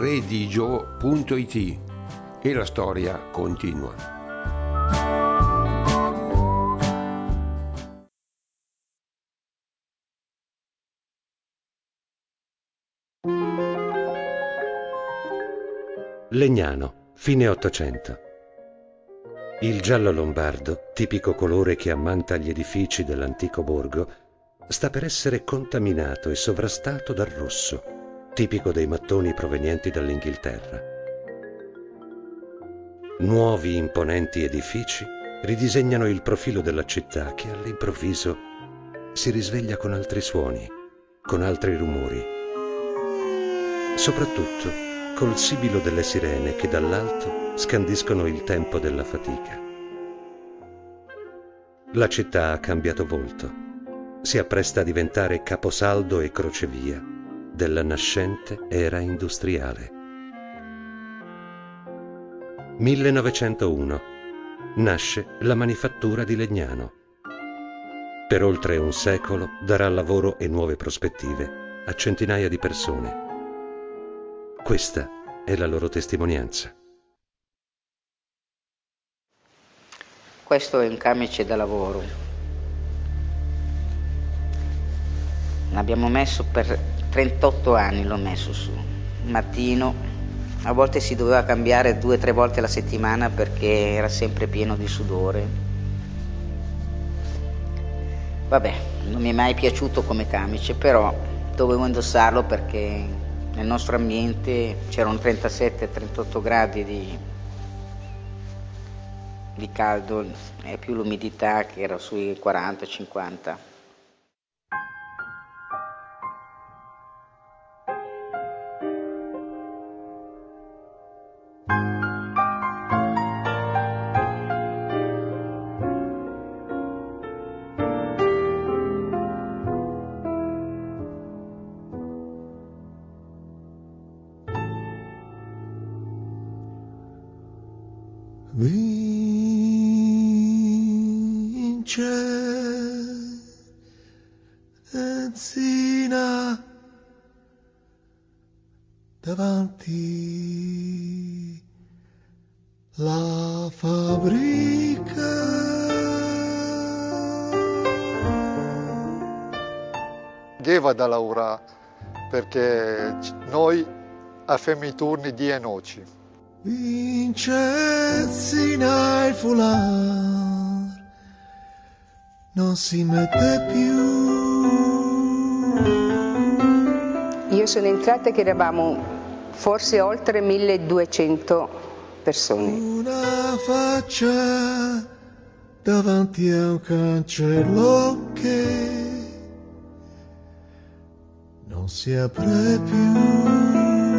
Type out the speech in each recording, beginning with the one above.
redigio.it e la storia continua. Legnano, fine Ottocento. Il giallo lombardo, tipico colore che ammanta gli edifici dell'antico borgo, sta per essere contaminato e sovrastato dal rosso, tipico dei mattoni provenienti dall'Inghilterra. Nuovi imponenti edifici ridisegnano il profilo della città che all'improvviso si risveglia con altri suoni, con altri rumori. Soprattutto col sibilo delle sirene che dall'alto scandiscono il tempo della fatica. La città ha cambiato volto. Si appresta a diventare caposaldo e crocevia della nascente era industriale. 1901. Nasce la manifattura di Legnano. Per oltre un secolo darà lavoro e nuove prospettive a centinaia di persone. Questa è la loro testimonianza. Questo è un camice da lavoro. L'abbiamo messo per 38 anni, l'ho messo su. Mattino, a volte si doveva cambiare 2 o 3 volte alla settimana perché era sempre pieno di sudore. Vabbè, non mi è mai piaciuto come camice, però dovevo indossarlo perché nel nostro ambiente c'erano 37-38 gradi di caldo e più l'umidità che era sui 40-50. Vincentina davanti la fabbrica. Deva da lavorare perché noi facciamo i turni di e noci. Vincenzina il foulard non si mette più. Io sono entrata che eravamo forse oltre 1200 persone. Una faccia davanti a un cancello che non si apre più.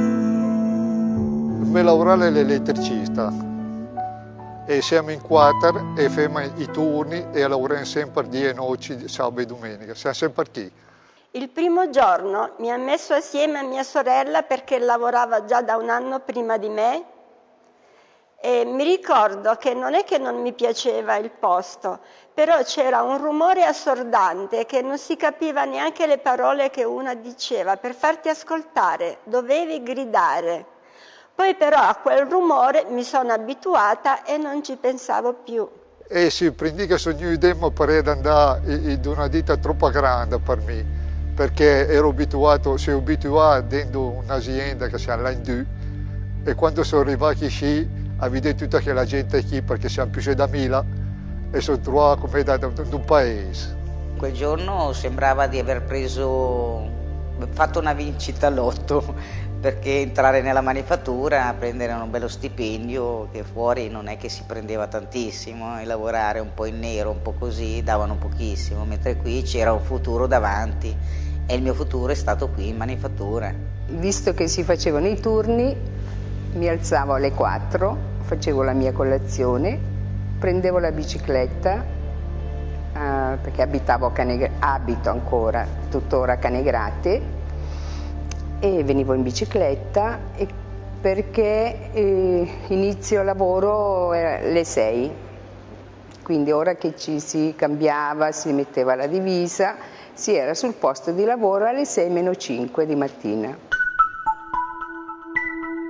Me lavorare l'elettricista e siamo in quattro e facciamo i turni e lavoriamo sempre di e noci, sabato e domenica, siamo sempre qui. Il primo giorno mi ha messo assieme a mia sorella perché lavorava già da un anno prima di me e mi ricordo che non è che non mi piaceva il posto, però c'era un rumore assordante che non si capiva neanche le parole che una diceva. Per farti ascoltare dovevi gridare. Poi però a quel rumore mi sono abituata e non ci pensavo più. E si prendi che sognavo per andare in una ditta troppo grande per me, perché ero abituato dentro un'azienda che siamo là in giù e quando sono arrivato qui ho visto tutta quella gente qui perché siamo più da 1000 e sono trovato come da un paese. Quel giorno sembrava di aver fatto una vincita all'otto, perché entrare nella manifattura, prendere un bello stipendio, che fuori non è che si prendeva tantissimo, e lavorare un po' in nero, un po' così, davano pochissimo, mentre qui c'era un futuro davanti e il mio futuro è stato qui in manifattura. Visto che si facevano i turni, mi alzavo alle 4, facevo la mia colazione, prendevo la bicicletta, perché abito ancora, tuttora a Canegrate, e venivo in bicicletta perché inizio lavoro alle 6, quindi ora che ci si cambiava, si metteva la divisa, si era sul posto di lavoro alle 6 meno 5 di mattina.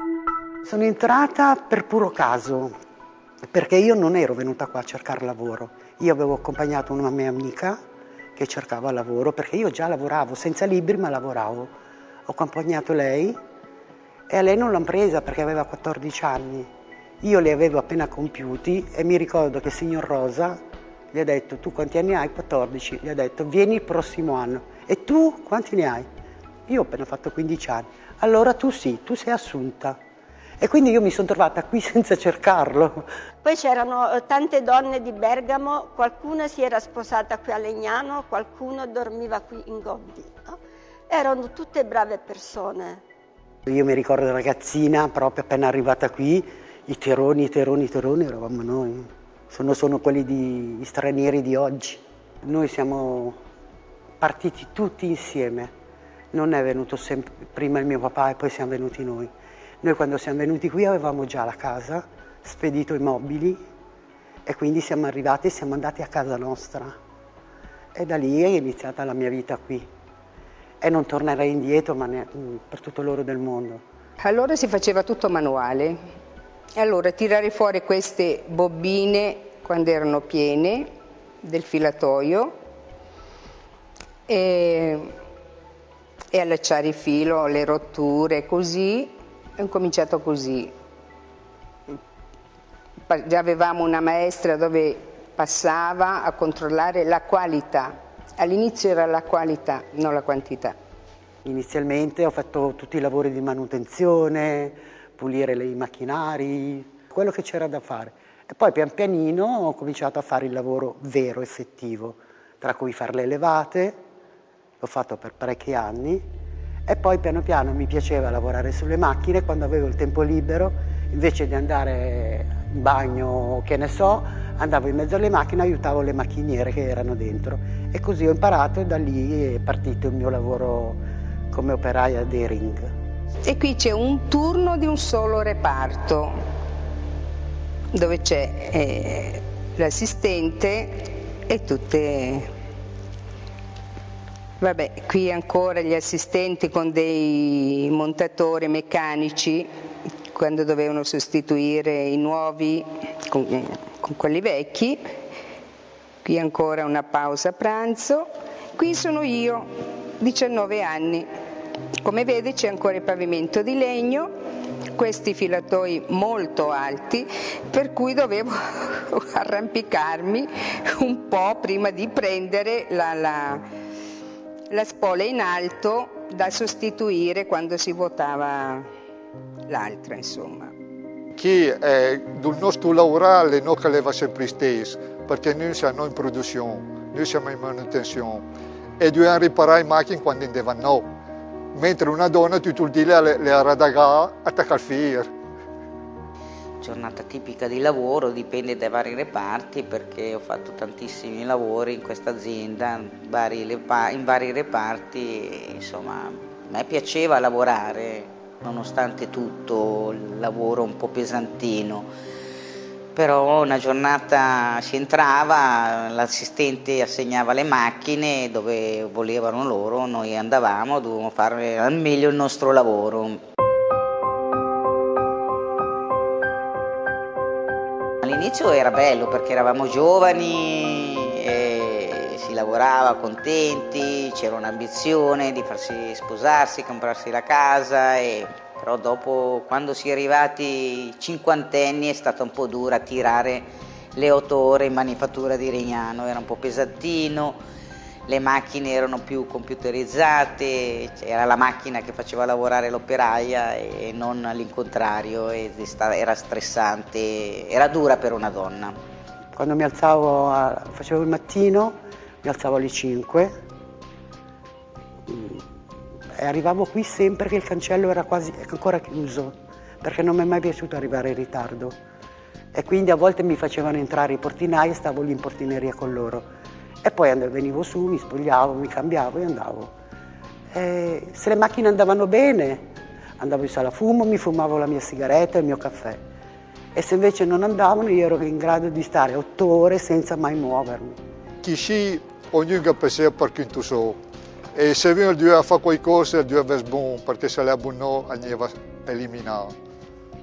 Sono entrata per puro caso, perché io non ero venuta qua a cercare lavoro. Io avevo accompagnato una mia amica che cercava lavoro, perché io già lavoravo, senza libri ma lavoravo. Ho accompagnato lei e a lei non l'hanno presa perché aveva 14 anni. Io li avevo appena compiuti e mi ricordo che il signor Rosa gli ha detto: tu quanti anni hai? 14. Gli ha detto: vieni il prossimo anno. E tu quanti ne hai? Io ho appena fatto 15 anni. Allora tu sì, tu sei assunta. E quindi io mi sono trovata qui senza cercarlo. Poi c'erano tante donne di Bergamo, qualcuna si era sposata qui a Legnano, qualcuno dormiva qui in Gobbi, no? Erano tutte brave persone. Io mi ricordo ragazzina, proprio appena arrivata qui, i teroni eravamo noi. Sono quelli gli stranieri di oggi. Noi siamo partiti tutti insieme. Non è venuto sempre prima il mio papà e poi siamo venuti noi. Noi quando siamo venuti qui avevamo già la casa, spedito i mobili e quindi siamo arrivati e siamo andati a casa nostra. E da lì è iniziata la mia vita qui. E non tornerei indietro per tutto l'oro del mondo. Allora si faceva tutto manuale. Allora tirare fuori queste bobine quando erano piene del filatoio e allacciare il filo, le rotture, così. Ho cominciato così. Già avevamo una maestra dove passava a controllare la qualità. All'inizio era la qualità, non la quantità. Inizialmente ho fatto tutti i lavori di manutenzione, pulire i macchinari, quello che c'era da fare. E poi pian pianino ho cominciato a fare il lavoro vero, effettivo, tra cui fare le levate, l'ho fatto per parecchi anni, e poi piano piano mi piaceva lavorare sulle macchine. Quando avevo il tempo libero, invece di andare in bagno, che ne so, andavo in mezzo alle macchine e aiutavo le macchiniere che erano dentro. E così ho imparato e da lì è partito il mio lavoro come operaia dei ring. E qui c'è un turno di un solo reparto, dove c'è l'assistente e tutte... Vabbè, qui ancora gli assistenti con dei montatori meccanici, quando dovevano sostituire i nuovi con quelli vecchi. Qui ancora una pausa pranzo. Qui sono io, 19 anni. Come vede c'è ancora il pavimento di legno, questi filatoi molto alti, per cui dovevo arrampicarmi un po' prima di prendere la spola in alto da sostituire quando si vuotava l'altra, insomma. Chi è del nostro lavorare non che leva sempre stesso, perché noi siamo in produzione, noi siamo in manutenzione e dobbiamo riparare le macchine quando andavano no, mentre una donna tutto il giorno le ha radagate attacca al filo. Giornata tipica di lavoro, dipende dai vari reparti, perché ho fatto tantissimi lavori in questa azienda, in vari reparti, e, insomma, a me piaceva lavorare, nonostante tutto il lavoro un po' pesantino, però una giornata si entrava, l'assistente assegnava le macchine dove volevano loro, noi andavamo, dovevamo fare al meglio il nostro lavoro. All'inizio era bello perché eravamo giovani e si lavorava contenti, c'era un'ambizione di farsi sposarsi, comprarsi la casa, però dopo, quando si è arrivati cinquantenni, è stata un po' dura tirare le 8 ore in manifattura di Rignano, era un po' pesantino. Le macchine erano più computerizzate, era la macchina che faceva lavorare l'operaia e non l'incontrario, era stressante, era dura per una donna. Quando mi alzavo, facevo il mattino, mi alzavo alle 5 e arrivavo qui sempre che il cancello era quasi ancora chiuso, perché non mi è mai piaciuto arrivare in ritardo. E quindi a volte mi facevano entrare i portinai e stavo lì in portineria con loro. E poi venivo su, mi spogliavo, mi cambiavo e andavo. E se le macchine andavano bene, andavo in sala fumo, mi fumavo la mia sigaretta e il mio caffè. E se invece non andavano, io ero in grado di stare 8 ore senza mai muovermi. Chi si, ognuno pensa per conto suo. E se uno deve fare qualcosa, deve essere buono, perché se è buono, andava eliminato.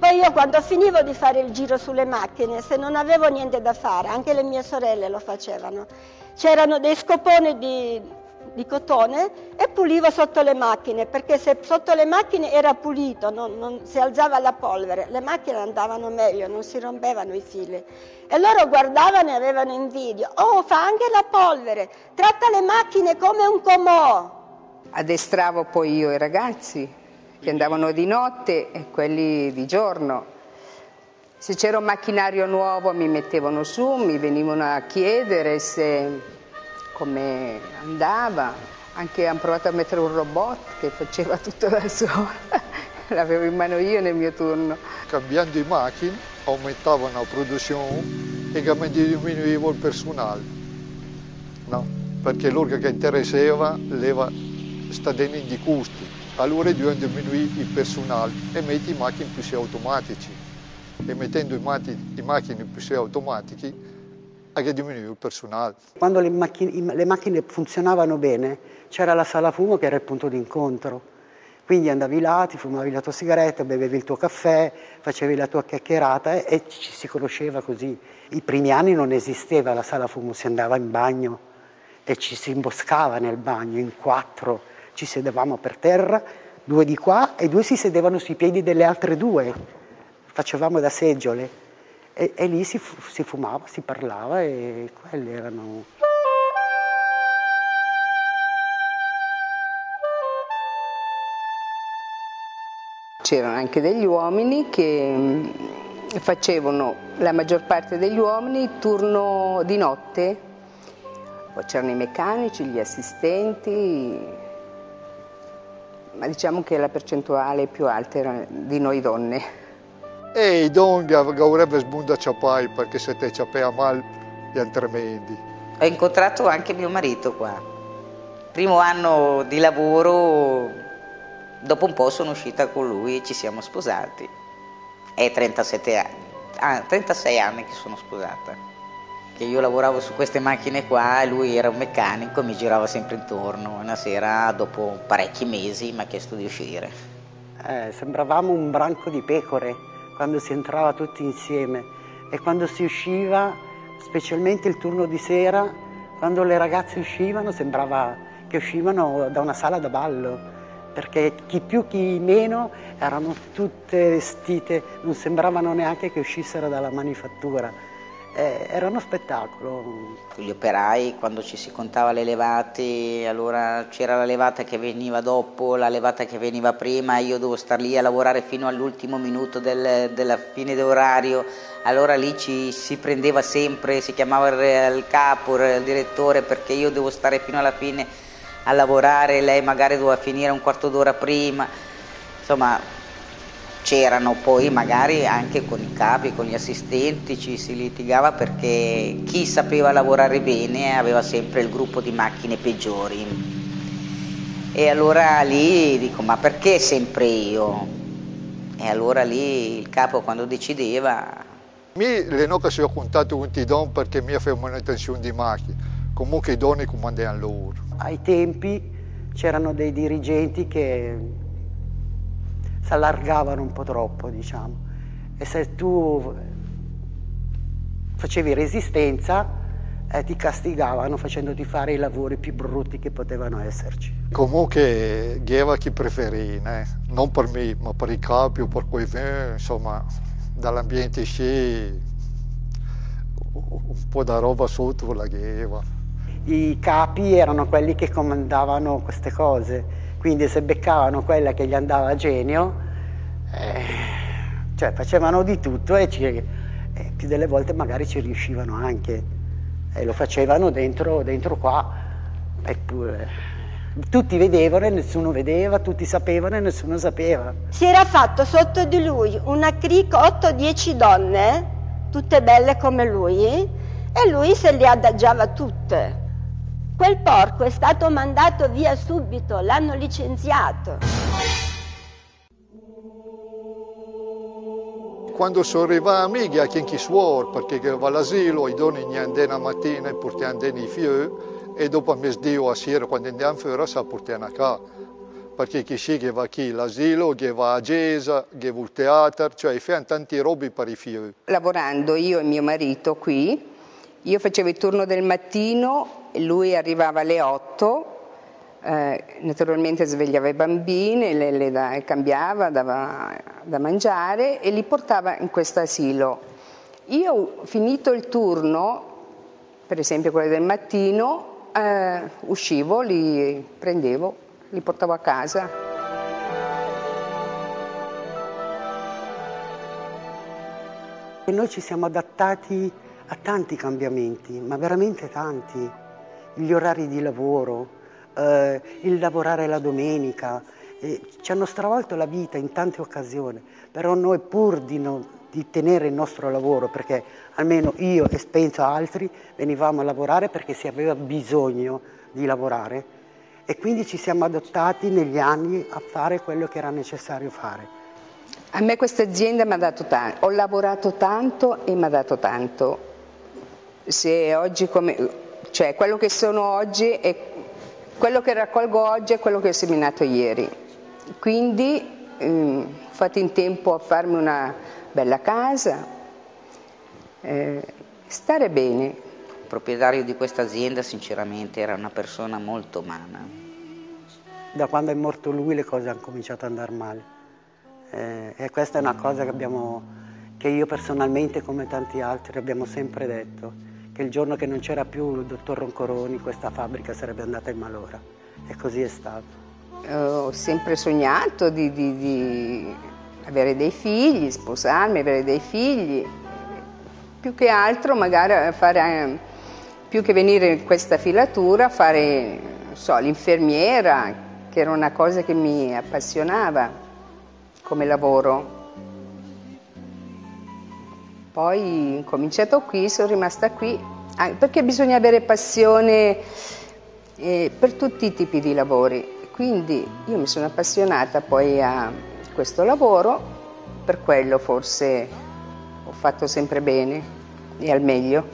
Poi io quando finivo di fare il giro sulle macchine, se non avevo niente da fare, anche le mie sorelle lo facevano, c'erano dei scoponi di cotone e pulivo sotto le macchine, perché se sotto le macchine era pulito, non si alzava la polvere, le macchine andavano meglio, non si rompevano i fili. E loro guardavano e avevano invidia. Oh, fa anche la polvere, tratta le macchine come un comò. Addestravo poi io i ragazzi che andavano di notte e quelli di giorno. Se c'era un macchinario nuovo mi mettevano su, mi venivano a chiedere come andava. Anche hanno provato a mettere un robot che faceva tutto da solo. L'avevo in mano io nel mio turno. Cambiando le macchine aumentavano la produzione e diminuiva il personale. No? Perché loro che interessava sta dando di costi. Allora dobbiamo diminuire il personale e mettere i macchine più automatici. E mettendo i macchine più automatiche anche diminuire il personale. Quando le macchine funzionavano bene c'era la sala fumo che era il punto d'incontro. Quindi andavi là, ti fumavi la tua sigaretta, bevevi il tuo caffè, facevi la tua chiacchierata e ci si conosceva così. I primi anni non esisteva la sala fumo, si andava in bagno e ci si imboscava nel bagno in 4. Ci sedevamo per terra, 2 di qua e 2 si sedevano sui piedi delle altre 2. Facevamo da seggiole e lì si fumava, si parlava e quelli erano... C'erano anche degli uomini che facevano, la maggior parte degli uomini, turno di notte. Poi c'erano i meccanici, gli assistenti, ma diciamo che la percentuale più alta era di noi donne. E i donne avrebbero sbunda a ciapai perché se te ciapea male erano tremendi. Ho incontrato anche mio marito qua. Primo anno di lavoro, dopo un po' sono uscita con lui e ci siamo sposati. È 36 anni che sono sposata. Che io lavoravo su queste macchine qua e lui era un meccanico e mi girava sempre intorno. Una sera, dopo parecchi mesi, mi ha chiesto di uscire. Sembravamo un branco di pecore quando si entrava tutti insieme e quando si usciva, specialmente il turno di sera, quando le ragazze uscivano sembrava che uscivano da una sala da ballo, perché chi più chi meno erano tutte vestite, non sembravano neanche che uscissero dalla manifattura. Era uno spettacolo. Gli operai, quando ci si contava le levate, allora c'era la levata che veniva dopo, la levata che veniva prima, io dovevo star lì a lavorare fino all'ultimo minuto della fine d'orario, allora lì si prendeva sempre, si chiamava il capo, il direttore, perché io devo stare fino alla fine a lavorare, lei magari doveva finire un quarto d'ora prima, insomma... C'erano poi magari anche con i capi, con gli assistenti, ci si litigava perché chi sapeva lavorare bene aveva sempre il gruppo di macchine peggiori. E allora lì dico, ma perché sempre io? E allora lì il capo quando decideva... Le no che si ho contato con i don perché mi faceva manutenzione di macchine, comunque i doni comandavano loro. Ai tempi c'erano dei dirigenti che si allargavano un po' troppo, diciamo, e se tu facevi resistenza ti castigavano facendoti fare i lavori più brutti che potevano esserci. Comunque aveva chi preferiva, non per me, ma per i capi o per quei insomma, dall'ambiente sci un po' da roba sotto la aveva. I capi erano quelli che comandavano queste cose, quindi se beccavano quella che gli andava a genio, cioè facevano di tutto e più delle volte magari ci riuscivano anche, e lo facevano dentro qua, eppure tutti vedevano e nessuno vedeva, tutti sapevano e nessuno sapeva. Si era fatto sotto di lui una crica 8-10 donne, tutte belle come lui, e lui se le adagiava tutte. Quel porco è stato mandato via subito, l'hanno licenziato. Quando sono arrivati amici a chi suor, perché va all'asilo, i doni ne andano la mattina e portano i fiori, e dopo a mezzogiorno a sera quando andiamo fuori si portano a casa. perché chi si che va qui l'asilo, che va a Gesa, che va al teatro, cioè fanno tanti robi per i figli. Lavorando io e mio marito qui, io facevo il turno del mattino, lui arrivava alle 8, naturalmente svegliava i bambini, le cambiava, dava da mangiare e li portava in questo asilo. Io, finito il turno, per esempio quello del mattino, uscivo, li prendevo, li portavo a casa. E noi ci siamo adattati a tanti cambiamenti, ma veramente tanti. Gli orari di lavoro, il lavorare la domenica, ci hanno stravolto la vita in tante occasioni, però noi pur di tenere il nostro lavoro, perché almeno io e penso altri venivamo a lavorare perché si aveva bisogno di lavorare e quindi ci siamo adattati negli anni a fare quello che era necessario fare. A me questa azienda mi ha dato tanto, ho lavorato tanto e mi ha dato tanto. Se oggi cioè quello che sono oggi è quello che raccolgo oggi è quello che ho seminato ieri. Quindi ho fatto in tempo a farmi una bella casa, stare bene. Il proprietario di questa azienda sinceramente era una persona molto umana. Da quando è morto lui le cose hanno cominciato ad andare male. E questa è una cosa che io personalmente, come tanti altri, abbiamo sempre detto, che il giorno che non c'era più il dottor Roncoroni questa fabbrica sarebbe andata in malora. E così è stato. Ho sempre sognato di avere dei figli, sposarmi, avere dei figli. Più che altro magari fare, più che venire in questa filatura, fare, non so, l'infermiera, che era una cosa che mi appassionava come lavoro. Poi ho cominciato qui, sono rimasta qui, perché bisogna avere passione per tutti i tipi di lavori. Quindi io mi sono appassionata poi a questo lavoro, per quello forse ho fatto sempre bene e al meglio.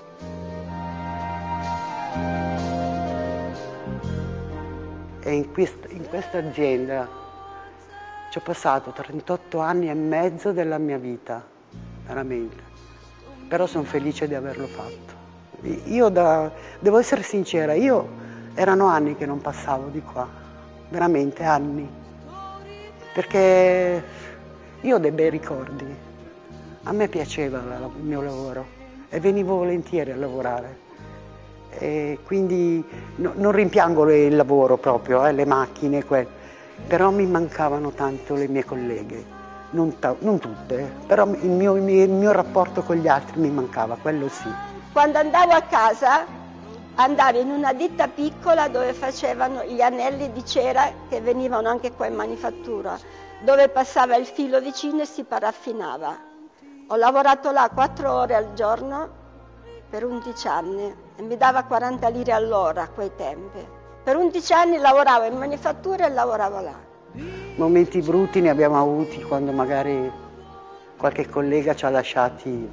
E in questa azienda ci ho passato 38 anni e mezzo della mia vita, veramente. Però sono felice di averlo fatto. Devo essere sincera, erano anni che non passavo di qua, veramente anni. Perché io ho dei bei ricordi. A me piaceva il mio lavoro e venivo volentieri a lavorare. E quindi non rimpiango il lavoro proprio, le macchine, però mi mancavano tanto le mie colleghe, non tutte, però il mio rapporto con gli altri mi mancava, quello sì. Quando andavo a casa andavo in una ditta piccola dove facevano gli anelli di cera che venivano anche qua in manifattura, dove passava il filo vicino e si paraffinava. Ho lavorato là 4 ore al giorno per 11 anni e mi dava 40 lire all'ora a quei tempi. Per 11 anni lavoravo in manifattura e lavoravo là. Momenti brutti ne abbiamo avuti quando magari qualche collega ci ha lasciati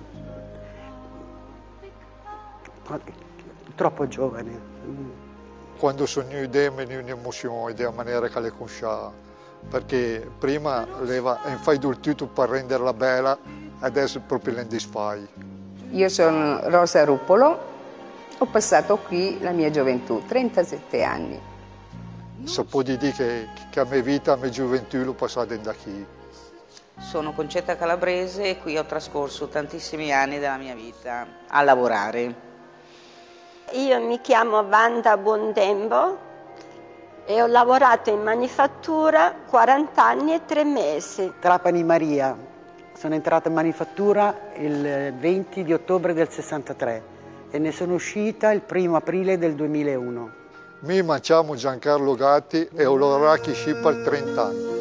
troppo giovane. Quando sono venuto è un'emozione della maniera che le conosciamo, perché prima fai tutto per renderla bella, adesso proprio le disfai. Io sono Rosa Ruppolo, ho passato qui la mia gioventù, 37 anni. Si può dire che la mia vita, la mia gioventù l'ho passata da qui. Sono Concetta Calabrese e qui ho trascorso tantissimi anni della mia vita a lavorare. Io mi chiamo Wanda Buontempo e ho lavorato in manifattura 40 anni e 3 mesi. Trapani Maria, sono entrata in manifattura il 20 di ottobre del 63 e ne sono uscita il 1° aprile del 2001. Mi chiamo Giancarlo Gatti e ho lavorato qui per 30 anni.